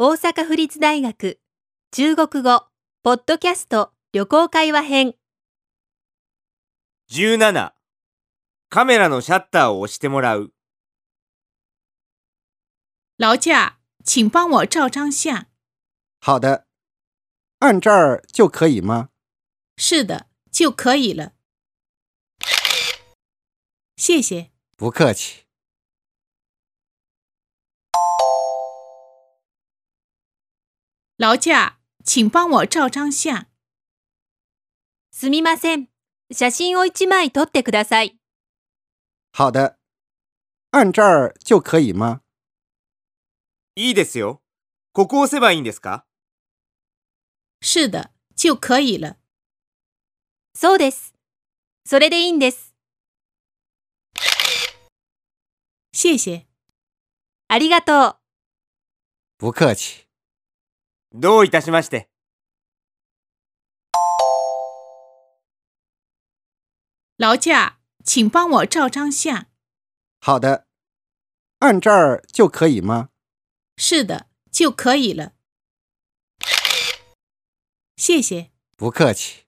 大阪府立大学中国語ポッドキャスト旅行会話編。 17、カメラのシャッターを押してもらう。 劳驾，请帮我照张相。 好的，按这儿就可以吗？ 是的，就可以了。谢谢。 不客气。 劳驾，请帮我照张相。 すみません。写真を1枚撮ってください。 好的，按这儿就可以吗？ いいですよ。ここ押せばいいんですか？ 是的，就可以了。 そうです。それでいいんです。 谢谢。 ありがとう。 不客气。 どういたしまして。 劳驾，请帮我照张相。 好的，按这儿就可以吗？ 是的，就可以了。谢谢。 不客气。